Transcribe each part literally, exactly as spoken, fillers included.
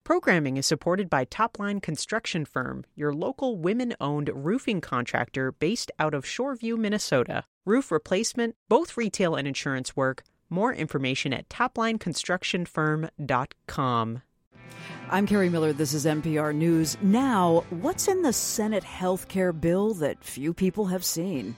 Programming is supported by Topline Construction Firm, your local women-owned roofing contractor based out of Shoreview, Minnesota. Roof replacement, both retail and insurance work. More information at topline construction firm dot com. I'm Carrie Miller. This is N P R News. Now, what's in the Senate health care bill that few people have seen?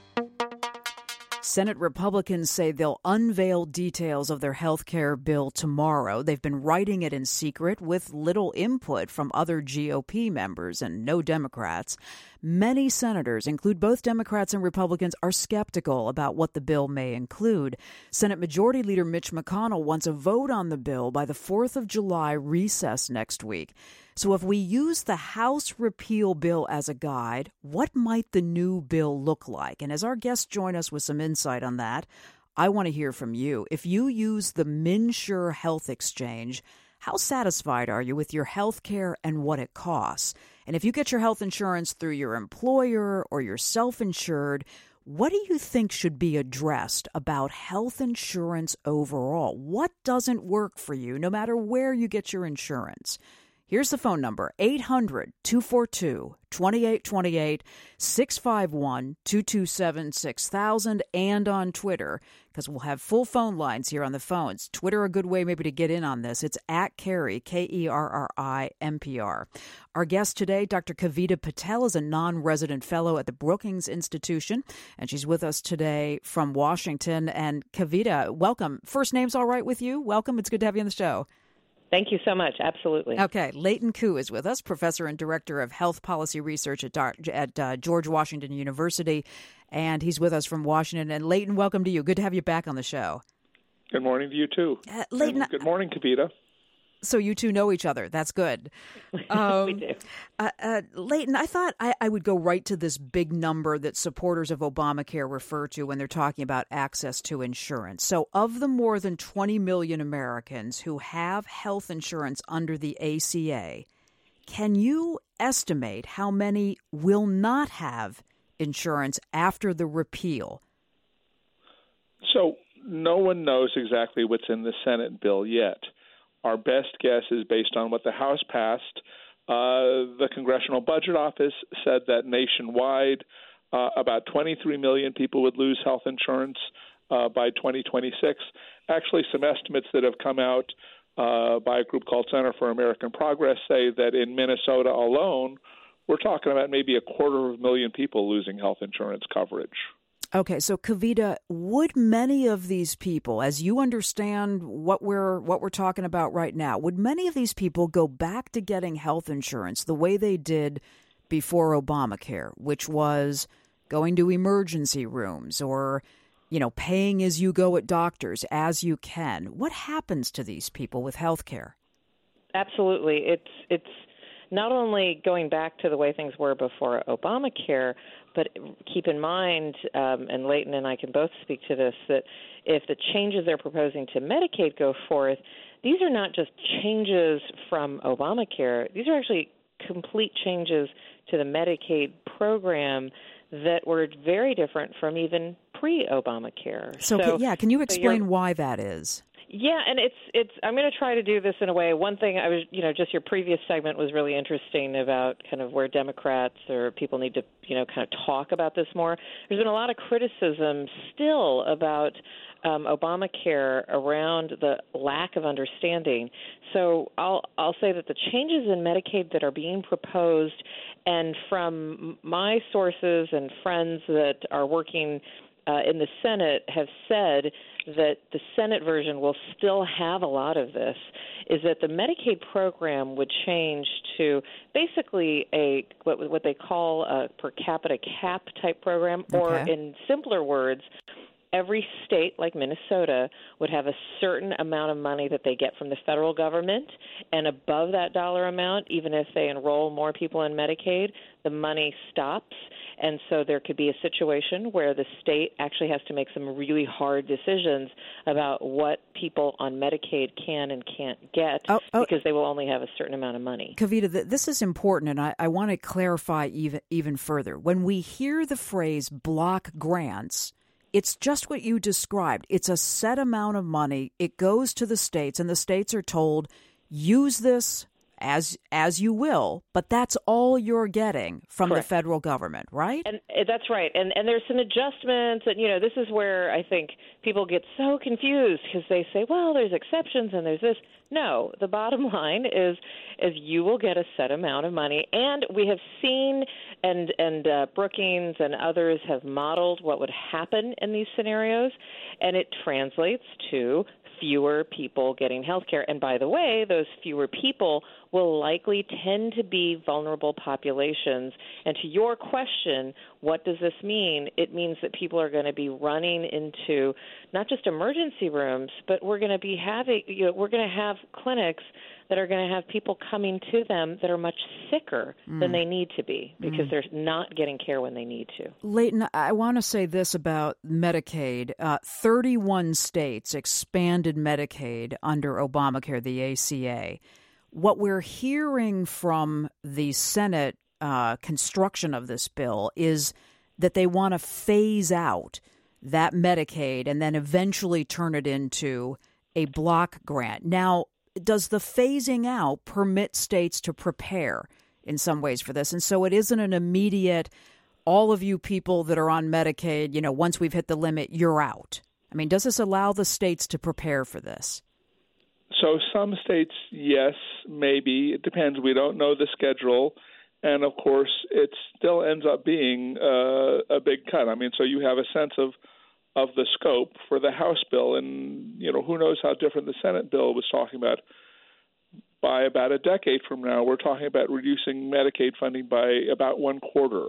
Senate Republicans say they'll unveil details of their health care bill tomorrow. They've been writing it in secret with little input from other G O P members and no Democrats. Many senators, include both Democrats and Republicans, are skeptical about what the bill may include. Senate Majority Leader Mitch McConnell wants a vote on the bill by the fourth of July recess next week. So if we use the House repeal bill as a guide, what might the new bill look like? And as our guests join us with some insight on that, I want to hear from you. If you use the MNsure Health Exchange, how satisfied are you with your health care and what it costs? And if you get your health insurance through your employer or you're self-insured, what do you think should be addressed about health insurance overall? What doesn't work for you, no matter where you get your insurance? Here's the phone number, eight hundred, two four two, two eight two eight, six five one, two two seven, six thousand, and on Twitter, because we'll have full phone lines here on the phones. Twitter, a good way maybe to get in on this. It's at Kerry, K E R R I, N P R. Our guest today, Doctor Kavita Patel, is a non-resident fellow at the Brookings Institution, and she's with us today from Washington. And Kavita, welcome. First name's all right with you? Welcome. It's good to have you on the show. Thank you so much. Absolutely. Okay. Leighton Koo is with us, professor and director of health policy research at, at uh, George Washington University, and he's with us from Washington. And Leighton, welcome to you. Good to have you back on the show. Good morning to you, too. Uh, Leighton, and good morning, Kavita. So you two know each other. That's good. Um, we do. Uh, uh, Leighton, I thought I, I would go right to this big number that supporters of Obamacare refer to when they're talking about access to insurance. So of the more than twenty million Americans who have health insurance under the A C A, can you estimate how many will not have insurance after the repeal? So no one knows exactly what's in the Senate bill yet. Our best guess is based on what the House passed. Uh, the Congressional Budget Office said that nationwide, uh, about twenty-three million people would lose health insurance uh, by twenty twenty-six. Actually, some estimates that have come out uh, by a group called Center for American Progress say that in Minnesota alone, we're talking about maybe a quarter of a million people losing health insurance coverage. Okay, so Kavita, would many of these people, as you understand what we're what we're talking about right now, would many of these people go back to getting health insurance the way they did before Obamacare, which was going to emergency rooms or, you know, paying as you go at doctors as you can? What happens to these people with health care? Absolutely. It's it's not only going back to the way things were before Obamacare, but keep in mind, um, and Leighton and I can both speak to this, that if the changes they're proposing to Medicaid go forth, these are not just changes from Obamacare. These are actually complete changes to the Medicaid program that were very different from even pre-Obamacare. So, so yeah, can you explain so why that is? Yeah, and it's it's. I'm going to try to do this in a way. One thing I was, you know, just your previous segment was really interesting about kind of where Democrats or people need to, you know, kind of talk about this more. There's been a lot of criticism still about um, Obamacare around the lack of understanding. So I'll I'll say that the changes in Medicaid that are being proposed, and from my sources and friends that are working uh, in the Senate have said that the Senate version will still have a lot of this, is that the Medicaid program would change to basically a what, what they call a per capita cap type program, okay. Or in simpler words, every state like Minnesota would have a certain amount of money that they get from the federal government, and above that dollar amount, even if they enroll more people in Medicaid, the money stops. And so there could be a situation where the state actually has to make some really hard decisions about what people on Medicaid can and can't get oh, oh. because they will only have a certain amount of money. Kavita, this is important, and I, I want to clarify even, even further. When we hear the phrase block grants, it's just what you described. It's a set amount of money. It goes to the states, and the states are told, use this as as you will, but that's all you're getting from Correct. the federal government, right? And uh, that's right. And and there's some adjustments. And, you know, this is where I think people get so confused because they say, well, there's exceptions and there's this. No, the bottom line is is you will get a set amount of money. And we have seen, and, and uh, Brookings and others have modeled what would happen in these scenarios, and it translates to fewer people getting health care. And by the way, those fewer people will likely tend to be vulnerable populations. And to your question, what does this mean? It means that people are going to be running into not just emergency rooms, but we're going to be having, you know, we're going to have clinics that are going to have people coming to them that are much sicker mm. than they need to be because mm. they're not getting care when they need to. Leighton, I want to say this about Medicaid. Uh, thirty-one states expanded Medicaid under Obamacare, the A C A. What we're hearing from the Senate uh, construction of this bill is that they want to phase out that Medicaid and then eventually turn it into a block grant. Now, does the phasing out permit states to prepare in some ways for this? And so it isn't an immediate, all of you people that are on Medicaid, you know, once we've hit the limit, you're out. I mean, does this allow the states to prepare for this? So some states, yes, maybe. It depends. We don't know the schedule. And, of course, it still ends up being uh, a big cut. I mean, so you have a sense of of the scope for the House bill. And, you know, who knows how different the Senate bill was talking about. By about a decade from now, we're talking about reducing Medicaid funding by about one quarter.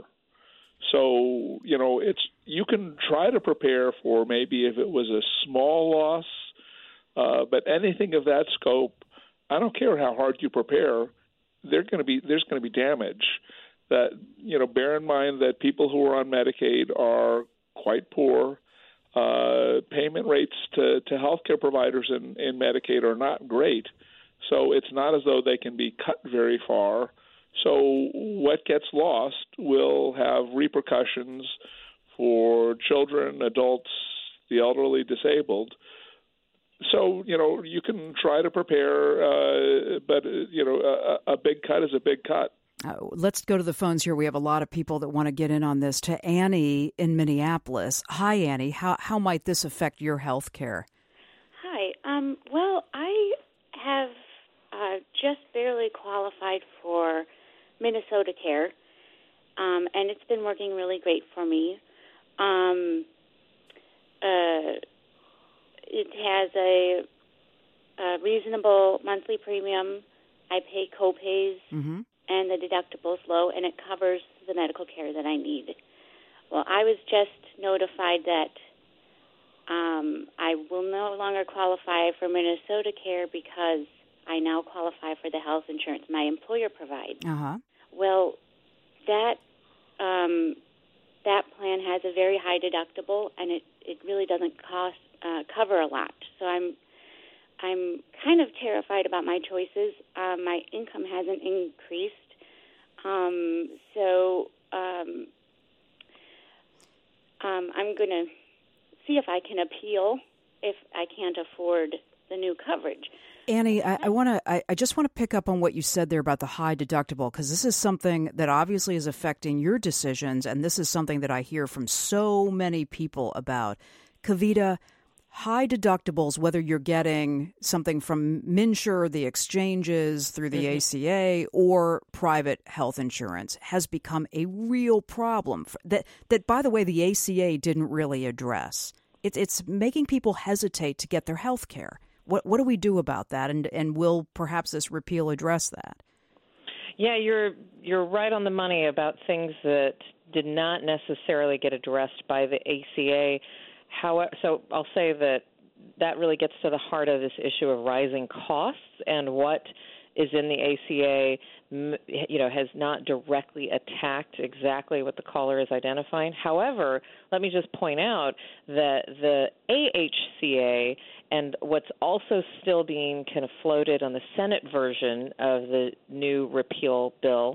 So, you know, it's you can try to prepare for maybe if it was a small loss, uh, but anything of that scope, I don't care how hard you prepare, they're going to be there's going to be damage. That, you know, bear in mind that people who are on Medicaid are quite poor. Uh, payment rates to, to healthcare providers in, in Medicaid are not great. So it's not as though they can be cut very far. So what gets lost will have repercussions for children, adults, the elderly, disabled. So, you know, you can try to prepare, uh, but, uh, you know, a, a big cut is a big cut. Uh, let's go to the phones here. We have a lot of people that want to get in on this. To Annie in Minneapolis. Hi, Annie. How how might this affect your health care? Hi. Um, well, I have uh, just barely qualified for Minnesota Care, um, and it's been working really great for me. Um, uh, it has a, a reasonable monthly premium. I pay co-pays. Mm-hmm. And the deductible's low, and it covers the medical care that I need. Well, I was just notified that um, I will no longer qualify for Minnesota Care because I now qualify for the health insurance my employer provides. Uh-huh. Well, that um, that plan has a very high deductible, and it, it really doesn't cost uh, cover a lot. So I'm I'm kind of terrified about my choices. Um, my income hasn't increased. Um, so um, um, I'm going to see if I can appeal if I can't afford the new coverage. Annie, I, I want to. I, I just want to pick up on what you said there about the high deductible, because this is something that obviously is affecting your decisions, and this is something that I hear from so many people about. Kavita, high deductibles, whether you're getting something from MNsure, the exchanges, through the mm-hmm. A C A, or private health insurance, has become a real problem that, that, by the way, the A C A didn't really address. It's it's making people hesitate to get their health care. What what do we do about that? And and will perhaps this repeal address that? Yeah, you're you're right on the money about things that did not necessarily get addressed by the A C A. However, so I'll say that that really gets to the heart of this issue of rising costs, and what is in the A C A, you know, has not directly attacked exactly what the caller is identifying. However, let me just point out that the A H C A and what's also still being kind of floated on the Senate version of the new repeal bill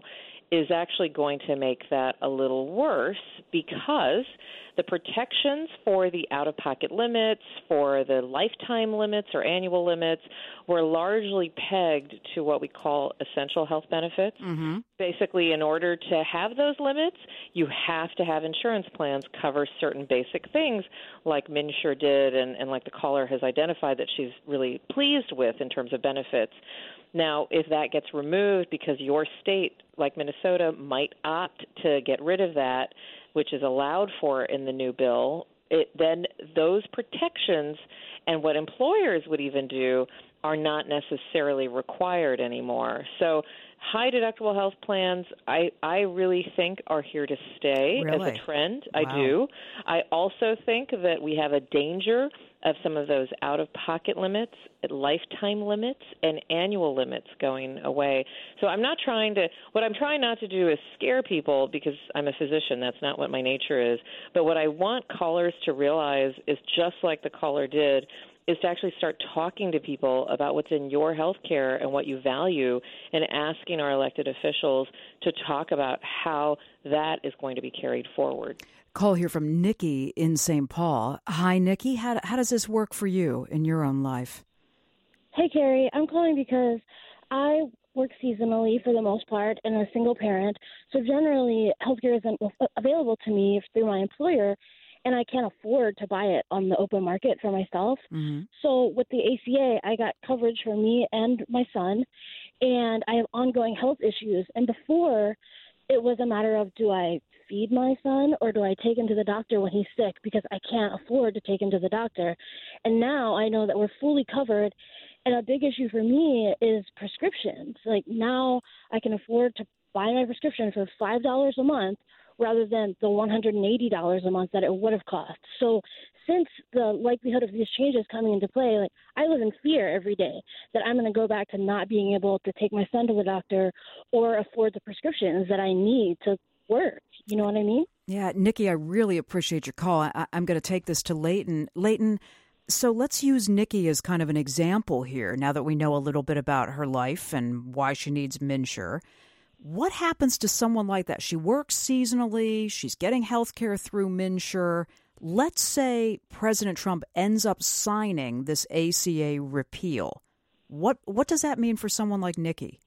is actually going to make that a little worse because the protections for the out-of-pocket limits, for the lifetime limits or annual limits, were largely pegged to what we call essential health benefits. Mm-hmm. Basically, in order to have those limits, you have to have insurance plans cover certain basic things like MNsure did and, and like the caller has identified that she's really pleased with in terms of benefits. Now, if that gets removed because your state, like Minnesota, might opt to get rid of that, which is allowed for in the new bill, it, then those protections and what employers would even do are not necessarily required anymore. So high deductible health plans, I, I really think are here to stay Really? as a trend. Wow. I do. I also think that we have a danger of some of those out-of-pocket limits, lifetime limits, and annual limits going away. So I'm not trying to – what I'm trying not to do is scare people because I'm a physician. That's not what my nature is. But what I want callers to realize is just like the caller did – is to actually start talking to people about what's in your health care and what you value and asking our elected officials to talk about how that is going to be carried forward. Call here from Nikki in Saint Paul. Hi, Nikki. How, how does this work for you in your own life? Hey, Carrie. I'm calling because I work seasonally for the most part and I'm a single parent. So generally, healthcare isn't available to me through my employer, and I can't afford to buy it on the open market for myself. Mm-hmm. So with the A C A, I got coverage for me and my son, and I have ongoing health issues. And before, it was a matter of, do I feed my son or do I take him to the doctor when he's sick because I can't afford to take him to the doctor? And now I know that we're fully covered, and a big issue for me is prescriptions. Like now I can afford to buy my prescription for five dollars a month rather than the one hundred eighty dollars a month that it would have cost. So since the likelihood of these changes coming into play, like I live in fear every day that I'm going to go back to not being able to take my son to the doctor or afford the prescriptions that I need to work. You know what I mean? Yeah, Nikki, I really appreciate your call. I, I'm going to take this to Leighton. Leighton, so let's use Nikki as kind of an example here, now that we know a little bit about her life and why she needs MNsure. What happens to someone like that? She works seasonally. She's getting health care through MNsure. Let's say President Trump ends up signing this A C A repeal. What what does that mean for someone like Nikki?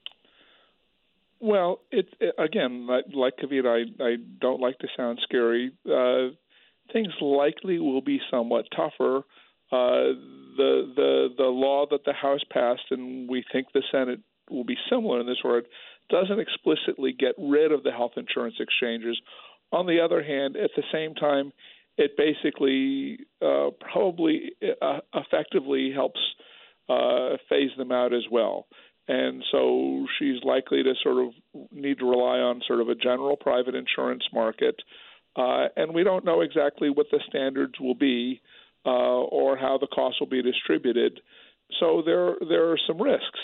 Well, it, it again, like Kavita, I, I don't like to sound scary. Uh, things likely will be somewhat tougher. Uh, the the the law that the House passed, and we think the Senate will be similar in this regard, doesn't explicitly get rid of the health insurance exchanges. On the other hand, at the same time, it basically uh, probably uh, effectively helps uh, phase them out as well. And so she's likely to sort of need to rely on sort of a general private insurance market. Uh, and we don't know exactly what the standards will be uh, or how the costs will be distributed. So there, there are some risks.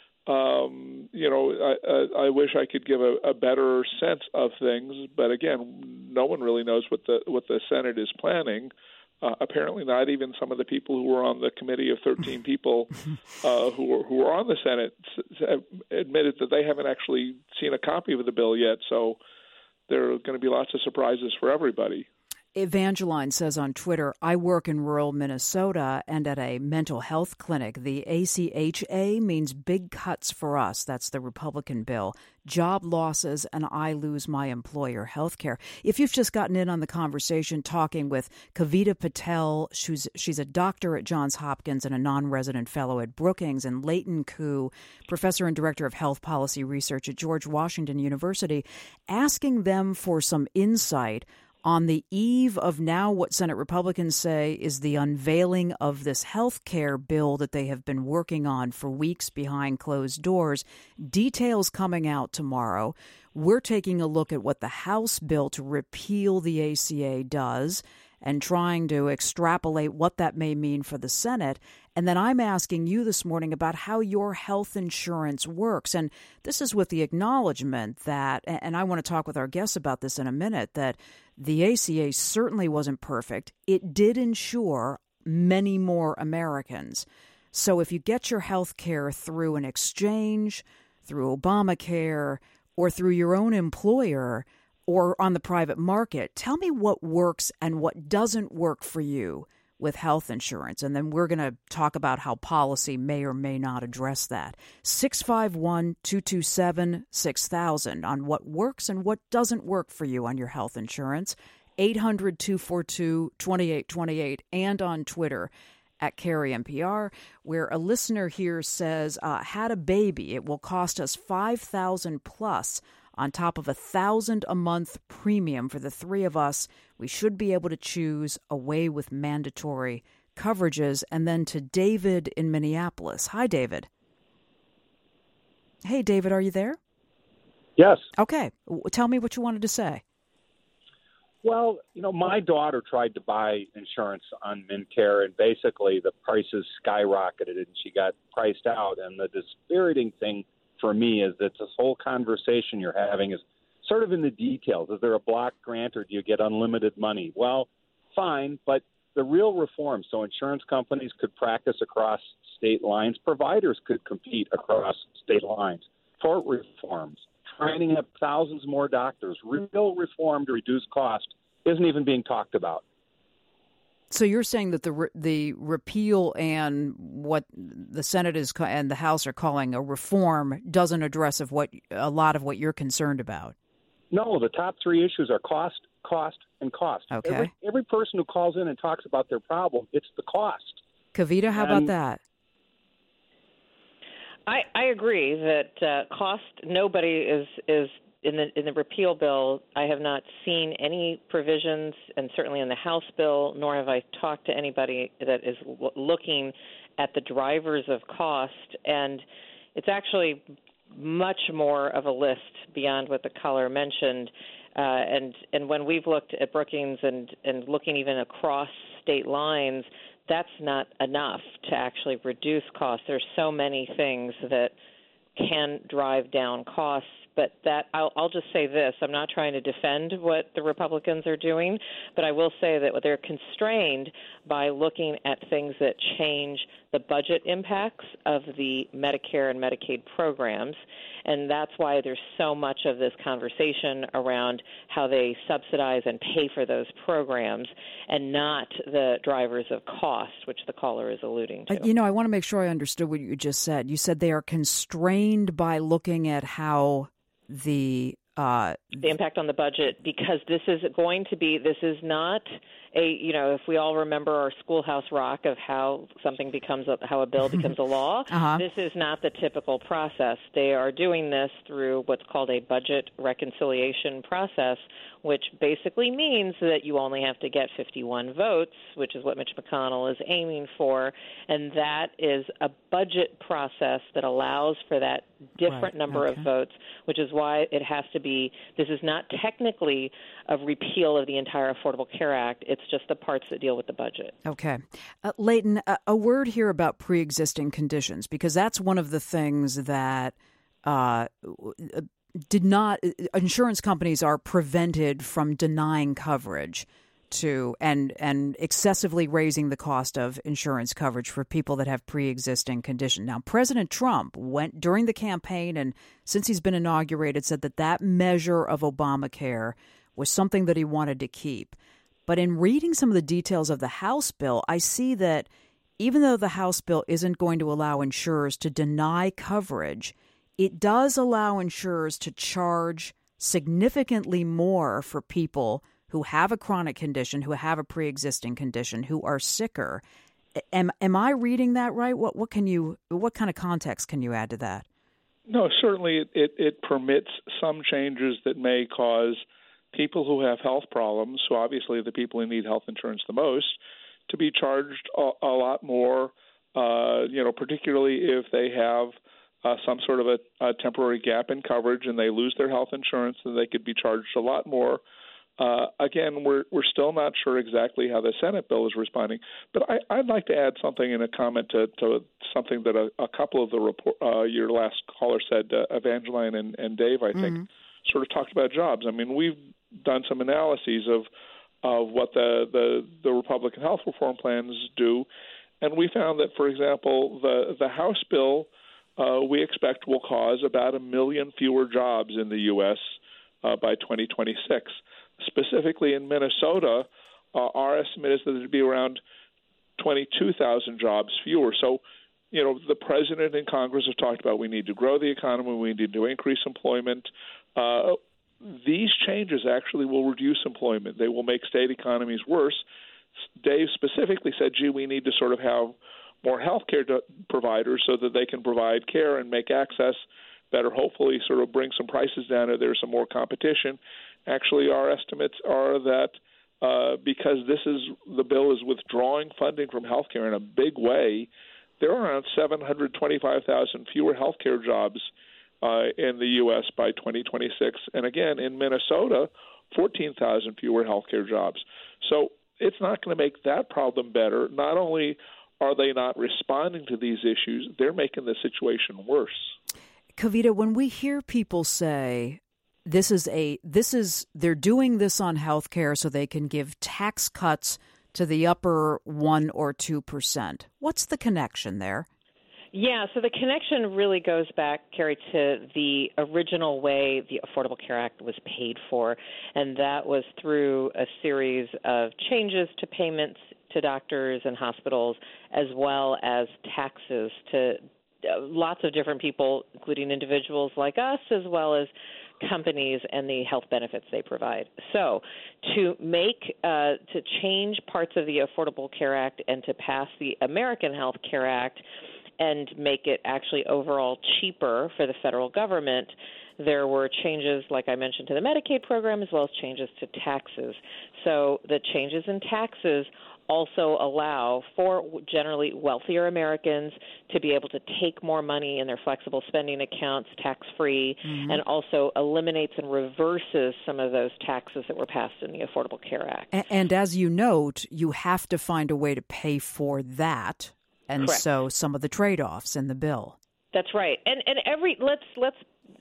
Um, you know, I, I, I wish I could give a, a better sense of things, but again, no one really knows what the what the Senate is planning. Uh, apparently, not even some of the people who were on the committee of thirteen people uh, who were who were on the Senate have admitted that they haven't actually seen a copy of the bill yet. So there are going to be lots of surprises for everybody. Evangeline says on Twitter, I work in rural Minnesota and at a mental health clinic. The A C H A means big cuts for us. That's the Republican bill. Job losses, and I lose my employer health care. If you've just gotten in on the conversation, talking with Kavita Patel, she's, she's a doctor at Johns Hopkins and a non-resident fellow at Brookings, and Leighton Koo, professor and director of health policy research at George Washington University, asking them for some insight on the eve of now what Senate Republicans say is the unveiling of this health care bill that they have been working on for weeks behind closed doors. Details coming out tomorrow. We're taking a look at what the House bill to repeal the A C A does and trying to extrapolate what that may mean for the Senate. And then I'm asking you this morning about how your health insurance works. And this is with the acknowledgement that, and I want to talk with our guests about this in a minute, that the A C A certainly wasn't perfect. It did insure many more Americans. So if you get your health care through an exchange, through Obamacare, or through your own employer or on the private market. Tell me what works and what doesn't work for you with health insurance, and then we're going to talk about how policy may or may not address that. six five one, two two seven, six thousand on what works and what doesn't work for you on your health insurance. eight hundred, two four two, two eight two eight, and on Twitter at Carrie N P R, where a listener here says, uh, had a baby, it will cost us five thousand dollars plus on top of a thousand a month premium for the three of us. We should be able to choose away with mandatory coverages. And then to David in Minneapolis. Hi, David. Hey, David, are you there? Yes. Okay. Tell me what you wanted to say. Well, you know, my daughter tried to buy insurance on MinCare, and basically the prices skyrocketed, and she got priced out. And the dispiriting thing for me is that this whole conversation you're having is sort of in the details. Is there a block grant, or do you get unlimited money? Well, fine, but the real reform, so insurance companies could practice across state lines, providers could compete across state lines, tort reforms, training up thousands more doctors, real reform to reduce cost isn't even being talked about. So you're saying that the re- the repeal and what the Senate is ca- and the House are calling a reform doesn't address of what a lot of what you're concerned about. No, the top three issues are cost, cost, and cost. Okay. Every, every person who calls in and talks about their problem, it's the cost. Kavita, how and, about that? I, I agree that uh, cost. Nobody is is. In the in the repeal bill, I have not seen any provisions, and certainly in the House bill, nor have I talked to anybody that is l- looking at the drivers of cost. And it's actually much more of a list beyond what the caller mentioned. Uh, and and when we've looked at Brookings and, and looking even across state lines, that's not enough to actually reduce costs. There's so many things that can drive down costs. But that I'll, I'll just say this. I'm not trying to defend what the Republicans are doing, but I will say that they're constrained by looking at things that change the budget impacts of the Medicare and Medicaid programs. And that's why there's so much of this conversation around how they subsidize and pay for those programs and not the drivers of cost, which the caller is alluding to. Uh, you know, I want to make sure I understood what you just said. You said they are constrained by looking at how the uh, the impact on the budget, because this is going to be, this is not a, you know, if we all remember our Schoolhouse Rock of how something becomes, a, how a bill becomes a law, uh-huh. This is not the typical process. They are doing this through what's called a budget reconciliation process, which basically means that you only have to get fifty-one votes, which is what Mitch McConnell is aiming for, and that is a budget process that allows for that different right. number okay. of votes, which is why it has to be, this is not technically a repeal of the entire Affordable Care Act. It's just the parts that deal with the budget. Okay. Uh, Leighton, a, a word here about pre-existing conditions, because that's one of the things that uh, did not, insurance companies are prevented from denying coverage to and and excessively raising the cost of insurance coverage for people that have pre-existing condition. Now, President Trump went during the campaign, and since he's been inaugurated, said that that measure of Obamacare was something that he wanted to keep. But in reading some of the details of the House bill, I see that even though the House bill isn't going to allow insurers to deny coverage, it does allow insurers to charge significantly more for people who have a chronic condition, who have a pre-existing condition, who are sicker. Am am I reading that right? What what can you what kind of context can you add to that? No, certainly it, it, it permits some changes that may cause people who have health problems, so obviously the people who need health insurance the most, to be charged a, a lot more, uh, you know, particularly if they have uh, some sort of a, a temporary gap in coverage and they lose their health insurance, then they could be charged a lot more. Uh, again, we're we're still not sure exactly how the Senate bill is responding, but I, I'd like to add something in a comment to, to something that a, a couple of the report, uh, your last caller said, uh, Evangeline and, and Dave, I think, mm-hmm. sort of talked about jobs. I mean, we've done some analyses of of what the, the, the Republican health reform plans do, and we found that, for example, the the House bill uh, we expect will cause about a million fewer jobs in the U S uh, by twenty twenty-six. Specifically in Minnesota, uh, our estimate is that it would be around twenty-two thousand jobs fewer. So, you know, the president and Congress have talked about we need to grow the economy, we need to increase employment. Uh, these changes actually will reduce employment. They will make state economies worse. Dave specifically said, gee, we need to sort of have more health care providers so that they can provide care and make access better, hopefully sort of bring some prices down if there's some more competition. Actually, our estimates are that uh, because this is the bill is withdrawing funding from health care in a big way, there are around seven hundred twenty-five thousand fewer health care jobs uh, in the U S by twenty twenty-six. And again, in Minnesota, fourteen thousand fewer health care jobs. So it's not going to make that problem better. Not only are they not responding to these issues, they're making the situation worse. Kavita, when we hear people say this is a this is they're doing this on health care so they can give tax cuts to the upper one or two percent, what's the connection there? Yeah, so the connection really goes back, Carrie, to the original way the Affordable Care Act was paid for, and that was through a series of changes to payments to doctors and hospitals, as well as taxes to lots of different people, including individuals like us, as well as companies and the health benefits they provide. So to make, uh, to change parts of the Affordable Care Act and to pass the American Health Care Act and make it actually overall cheaper for the federal government, there were changes, like I mentioned, to the Medicaid program, as well as changes to taxes. So the changes in taxes also allow for generally wealthier Americans to be able to take more money in their flexible spending accounts tax-free, mm-hmm. and also eliminates and reverses some of those taxes that were passed in the Affordable Care Act. And, and as you note, you have to find a way to pay for that, and Correct. So some of the trade-offs in the bill. That's right. And and every let's let's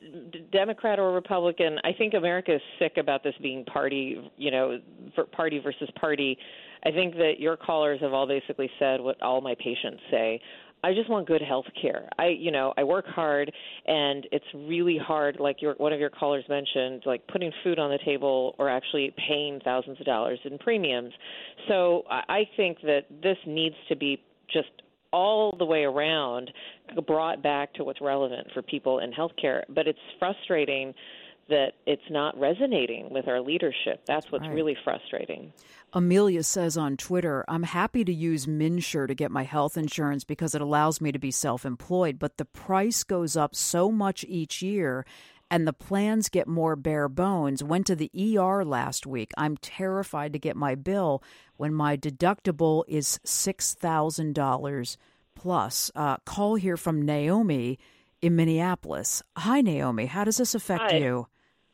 Democrat or Republican, I think America is sick about this being party, you know, party versus party. I think that your callers have all basically said what all my patients say. I just want good health care. I, you know, I work hard, and it's really hard, like your, one of your callers mentioned, like putting food on the table or actually paying thousands of dollars in premiums. So I think that this needs to be just all the way around brought back to what's relevant for people in healthcare. But it's frustrating that it's not resonating with our leadership. That's what's right. really frustrating. Amelia says on Twitter, I'm happy to use MNsure to get my health insurance because it allows me to be self-employed, but the price goes up so much each year and the plans get more bare bones. Went to the E R last week. I'm terrified to get my bill when my deductible is six thousand dollars plus. Uh, call here from Naomi in Minneapolis. Hi, Naomi. How does this affect Hi. you?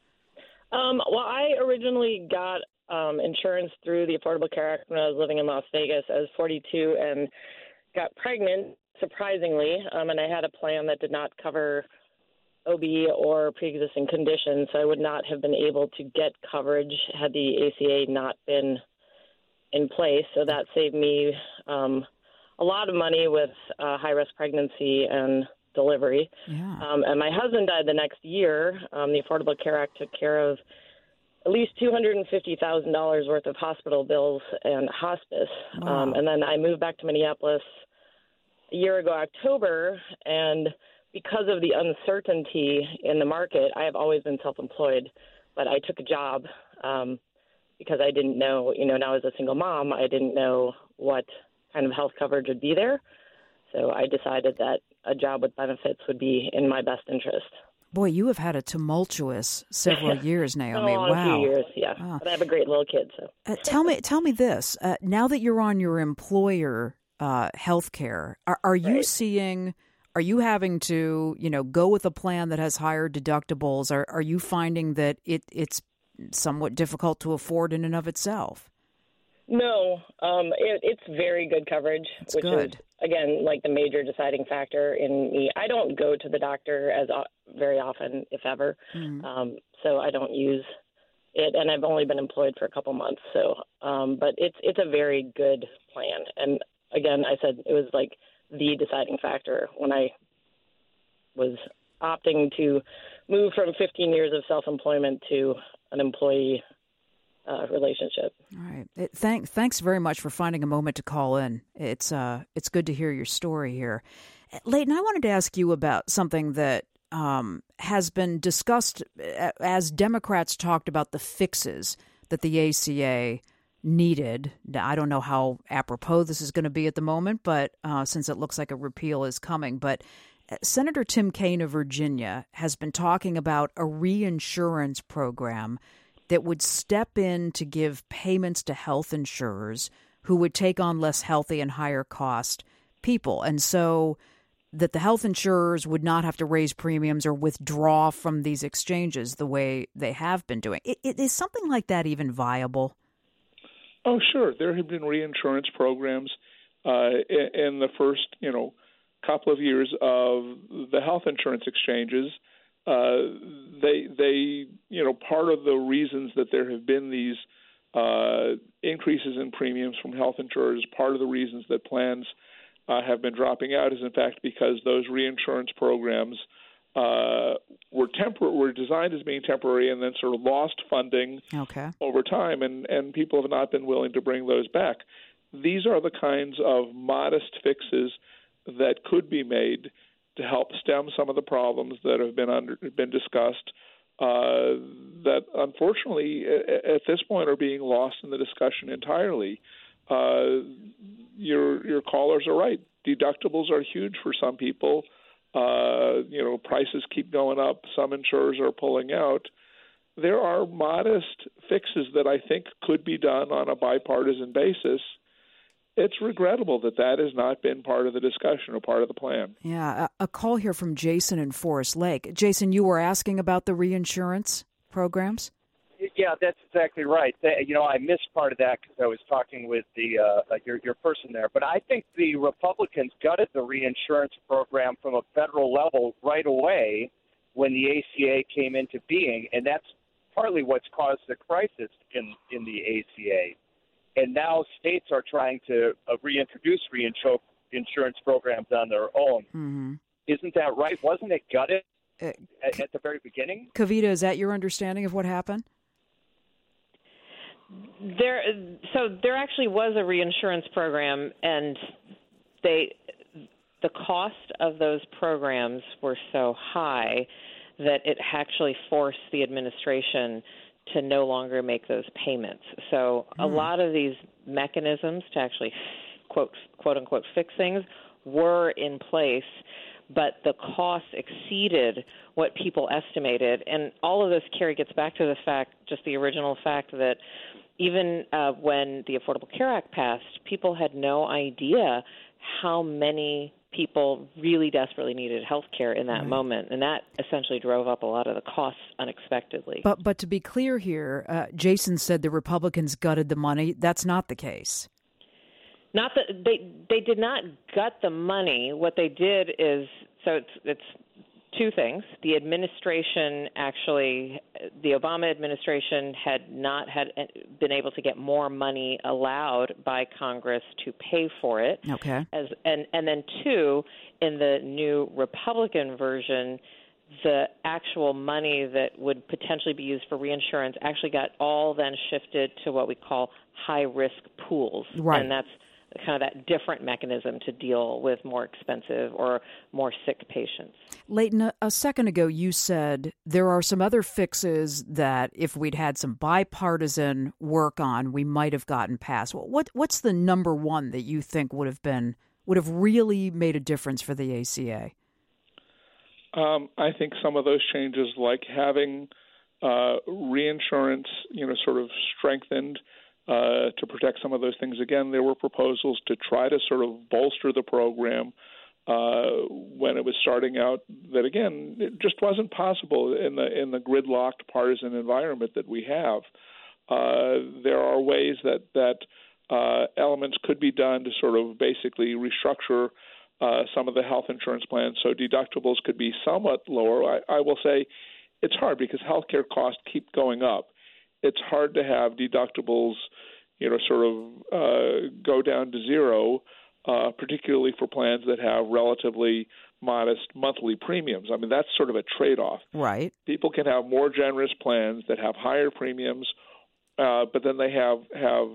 Um, well, I originally got um, insurance through the Affordable Care Act when I was living in Las Vegas. I was forty-two and got pregnant, surprisingly, um, and I had a plan that did not cover O B or pre-existing conditions, so I would not have been able to get coverage had the A C A not been in place. So that saved me um, a lot of money with uh, high-risk pregnancy and delivery. Yeah. Um, and my husband died the next year. Um, the Affordable Care Act took care of at least two hundred fifty thousand dollars worth of hospital bills and hospice. Wow. Um, and then I moved back to Minneapolis a year ago, October, and because of the uncertainty in the market, I have always been self-employed, but I took a job um, because I didn't know, you know, now as a single mom, I didn't know what kind of health coverage would be there. So I decided that a job with benefits would be in my best interest. Boy, you have had a tumultuous several years, Naomi. a long wow. few years, yeah. Wow. But I have a great little kid. So uh, tell me, tell me this. Uh, now that you're on your employer uh, health care, are, are you right. seeing... Are you having to, you know, go with a plan that has higher deductibles? Are are you finding that it, it's somewhat difficult to afford in and of itself? No, um, it, it's very good coverage, That's which good. is, again, like the major deciding factor in me. I don't go to the doctor as uh, very often, if ever, Mm-hmm. um, so I don't use it, and I've only been employed for a couple months. So, um, but it's it's a very good plan, and again, I said it was like the deciding factor when I was opting to move from fifteen years of self-employment to an employee uh, relationship. All right. It, thank, thanks very much for finding a moment to call in. It's uh, it's good to hear your story here. Leighton, I wanted to ask you about something that um, has been discussed as Democrats talked about the fixes that the A C A needed. I don't know how apropos this is going to be at the moment, but uh, since it looks like a repeal is coming. But Senator Tim Kaine of Virginia has been talking about a reinsurance program that would step in to give payments to health insurers who would take on less healthy and higher cost people. And so that the health insurers would not have to raise premiums or withdraw from these exchanges the way they have been doing. It, it, is something like that even viable? Oh, sure. There have been reinsurance programs uh, in, in the first, you know, couple of years of the health insurance exchanges. Uh, they, they, you know, part of the reasons that there have been these uh, increases in premiums from health insurers, part of the reasons that plans uh, have been dropping out is, in fact, because those reinsurance programs uh, were tempor- were designed as being temporary and then sort of lost funding okay. over time, and, and people have not been willing to bring those back. These are the kinds of modest fixes that could be made to help stem some of the problems that have been under, been discussed uh, that unfortunately at, at this point are being lost in the discussion entirely. Uh, your your callers are right. Deductibles are huge for some people. Uh, you know, prices keep going up. Some insurers are pulling out. There are modest fixes that I think could be done on a bipartisan basis. It's regrettable that that has not been part of the discussion or part of the plan. Yeah, a, a call here from Jason in Forest Lake. Jason, you were asking about the reinsurance programs? Yeah, that's exactly right. You know, I missed part of that because I was talking with the uh, your your person there. But I think the Republicans gutted the reinsurance program from a federal level right away when the A C A came into being, and that's partly what's caused the crisis in, in the A C A. And now states are trying to uh, reintroduce reinsurance programs on their own. Mm-hmm. Isn't that right? Wasn't it gutted uh, at, at the very beginning? Kavita, is that your understanding of what happened? There, so there actually was a reinsurance program, and they, the cost of those programs were so high that it actually forced the administration to no longer make those payments. So a Hmm. lot of these mechanisms to actually quote quote unquote fix things were in place, but the costs exceeded what people estimated. And all of this, Carrie, gets back to the fact, just the original fact that even uh, when the Affordable Care Act passed, people had no idea how many people really desperately needed health care in that right. moment. And that essentially drove up a lot of the costs unexpectedly. But but to be clear here, uh, Jason said the Republicans gutted the money. That's not the case. Not that they they did not gut the money. What they did is, so it's it's two things. The administration actually, the Obama administration had not had been able to get more money allowed by Congress to pay for it. Okay. As and and then two, in the new Republican version, the actual money that would potentially be used for reinsurance actually got all then shifted to what we call high-risk pools. Right. And that's kind of that different mechanism to deal with more expensive or more sick patients. Leighton, a, a second ago you said there are some other fixes that if we'd had some bipartisan work on, we might have gotten past. What what's the number one that you think would have been would have really made a difference for the A C A? Um, I think some of those changes, like having uh, reinsurance, you know, sort of strengthened uh, to protect some of those things. Again, there were proposals to try to sort of bolster the program uh, when it was starting out. That again, it just wasn't possible in the in the gridlocked partisan environment that we have. Uh, there are ways that that uh, elements could be done to sort of basically restructure uh, some of the health insurance plans so deductibles could be somewhat lower. I, I will say it's hard because healthcare costs keep going up. It's hard to have deductibles, you know, sort of uh, go down to zero, uh, particularly for plans that have relatively modest monthly premiums. I mean, that's sort of a trade-off. Right. People can have more generous plans that have higher premiums, uh, but then they have have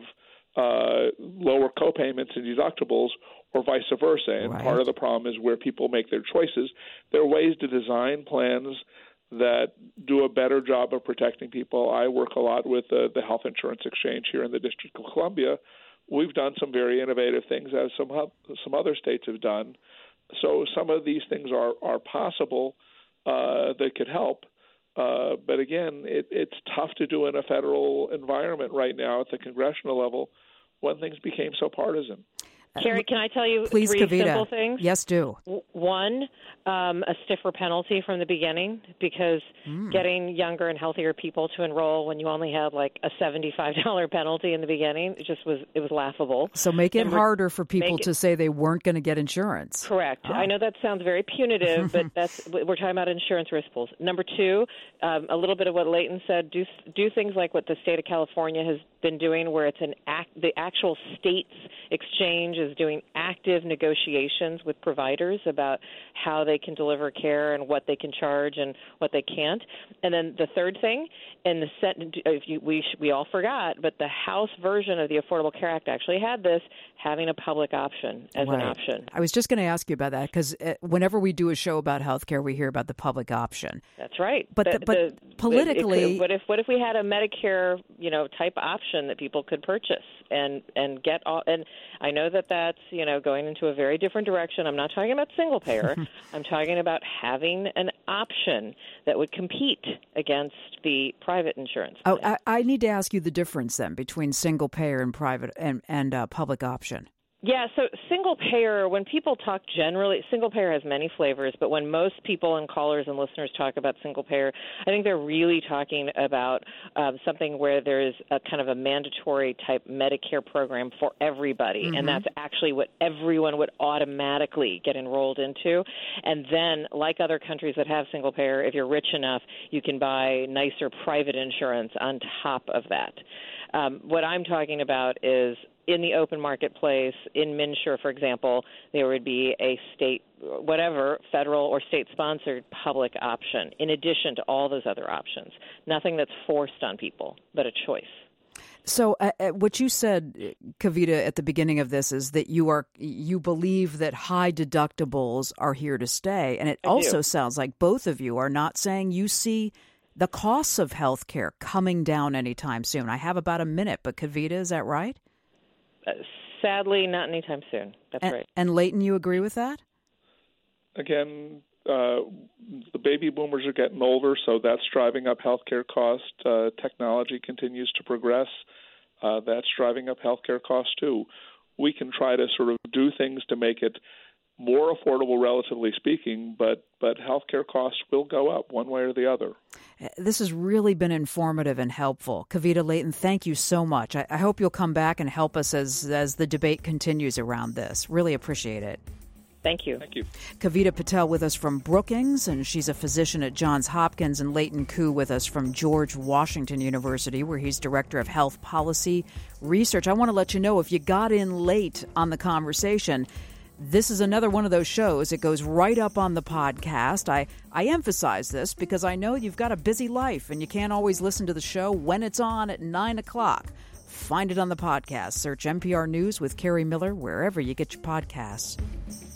uh, lower co-payments and deductibles, or vice versa. And right. part of the problem is where people make their choices. There are ways to design plans that do a better job of protecting people. I work a lot with uh, the Health Insurance Exchange here in the District of Columbia. We've done some very innovative things, as some some other states have done. So some of these things are, are possible uh, that could help. Uh, but again, it, it's tough to do in a federal environment right now at the congressional level when things became so partisan. Carrie, can I tell you Please, three Kavita. simple things? Yes, do. One, um, a stiffer penalty from the beginning, because mm. getting younger and healthier people to enroll when you only had like a seventy-five dollars penalty in the beginning, it just was it was laughable. So make it Number, harder for people it, to say they weren't going to get insurance. Correct. Oh. I know that sounds very punitive, but that's we're talking about insurance risk pools. Number two, um, a little bit of what Leighton said. Do do things like what the state of California has been doing, where it's an act. The actual state's exchange is doing active negotiations with providers about how they can deliver care and what they can charge and what they can't. And then the third thing, and the set, if you, we we all forgot, but the House version of the Affordable Care Act actually had this, having a public option as right. an option. I was just going to ask you about that, because whenever we do a show about healthcare, we hear about the public option. That's right. But the, the, but the, politically, could, what if what if we had a Medicare, you know, type option that people could purchase and and get all? And I know that that's, you know, going into a very different direction. I'm not talking about single payer. I'm talking about having an option that would compete against the private insurance. Oh, I, I need to ask you the difference then between single payer and private and and uh, public option. Yeah, so single payer, when people talk generally, single payer has many flavors, but when most people and callers and listeners talk about single payer, I think they're really talking about um, something where there's a kind of a mandatory type Medicare program for everybody, mm-hmm. and that's actually what everyone would automatically get enrolled into. And then, like other countries that have single payer, if you're rich enough, you can buy nicer private insurance on top of that. Um, what I'm talking about is in the open marketplace, in MNsure, for example, there would be a state, whatever, federal or state-sponsored public option, in addition to all those other options. Nothing that's forced on people, but a choice. So uh, what you said, Kavita, at the beginning of this is that you are you believe that high deductibles are here to stay. And it I also do. sounds like both of you are not saying you see the costs of health care coming down anytime soon. I have about a minute, but Kavita, is that right? Uh, sadly, not anytime soon. That's and, right. And Leighton, you agree with that? Again, uh, the baby boomers are getting older, so that's driving up healthcare costs. Uh, technology continues to progress. Uh, that's driving up healthcare costs, too. We can try to sort of do things to make it more affordable, relatively speaking, but, but healthcare costs will go up one way or the other. This has really been informative and helpful. Kavita, Leighton, thank you so much. I, I hope you'll come back and help us as, as the debate continues around this. Really appreciate it. Thank you. Thank you. Kavita Patel with us from Brookings, and she's a physician at Johns Hopkins, and Leighton Koo with us from George Washington University, where he's Director of Health Policy Research. I want to let you know, if you got in late on the conversation, this is another one of those shows. It goes right up on the podcast. I, I emphasize this because I know you've got a busy life and you can't always listen to the show when it's on at nine o'clock. Find it on the podcast. Search N P R News with Carrie Miller wherever you get your podcasts.